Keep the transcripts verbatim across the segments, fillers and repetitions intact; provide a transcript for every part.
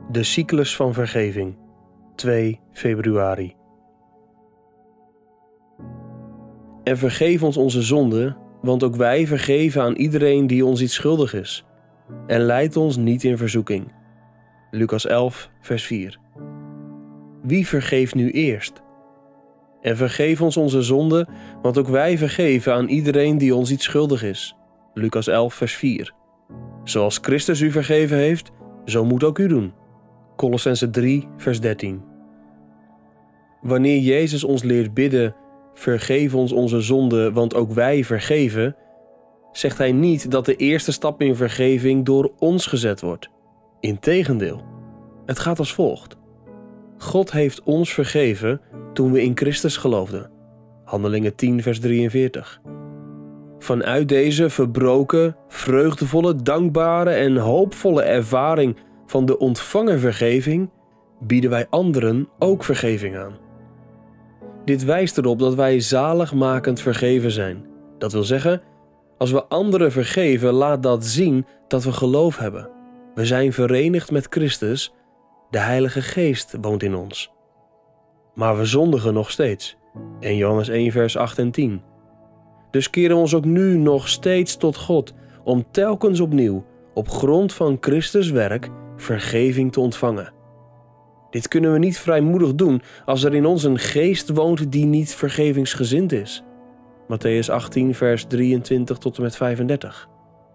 De cyclus van vergeving, twee februari. En vergeef ons onze zonden, want ook wij vergeven aan iedereen die ons iets schuldig is. En leid ons niet in verzoeking. Lucas elf, vers vier. Wie vergeeft nu eerst? En vergeef ons onze zonden, want ook wij vergeven aan iedereen die ons iets schuldig is. Lucas elf, vers vier. Zoals Christus u vergeven heeft, zo moet ook u doen. Kolossenzen drie, vers dertien. Wanneer Jezus ons leert bidden, vergeef ons onze zonden, want ook wij vergeven, zegt hij niet dat de eerste stap in vergeving door ons gezet wordt. Integendeel, het gaat als volgt. God heeft ons vergeven toen we in Christus geloofden. Handelingen tien, vers drieënveertig. Vanuit deze verbroken, vreugdevolle, dankbare en hoopvolle ervaring van de ontvangen vergeving bieden wij anderen ook vergeving aan. Dit wijst erop dat wij zaligmakend vergeven zijn. Dat wil zeggen, als we anderen vergeven, laat dat zien dat we geloof hebben. We zijn verenigd met Christus, de Heilige Geest woont in ons. Maar we zondigen nog steeds. Eerste Johannes één, vers acht en tien. Dus keren we ons ook nu nog steeds tot God, om telkens opnieuw, op grond van Christus' werk, vergeving te ontvangen. Dit kunnen we niet vrijmoedig doen als er in ons een geest woont die niet vergevingsgezind is. Mattheüs achttien, vers drieëntwintig tot en met vijfendertig.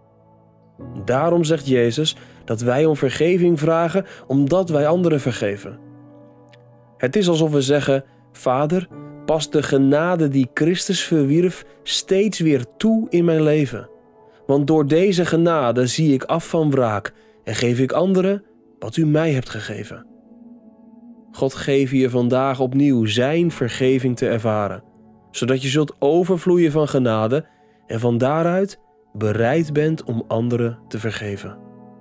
Daarom zegt Jezus dat wij om vergeving vragen omdat wij anderen vergeven. Het is alsof we zeggen: Vader, pas de genade die Christus verwierf steeds weer toe in mijn leven. Want door deze genade zie ik af van wraak en geef ik anderen wat u mij hebt gegeven. God geeft je vandaag opnieuw zijn vergeving te ervaren, zodat je zult overvloeien van genade en van daaruit bereid bent om anderen te vergeven.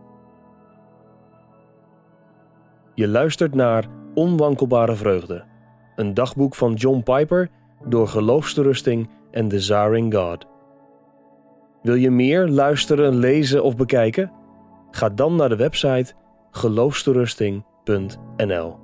Je luistert naar Onwankelbare Vreugde, een dagboek van John Piper door Geloofsterusting en Desiring God. Wil je meer luisteren, lezen of bekijken? Ga dan naar de website geloofsterusting punt n l.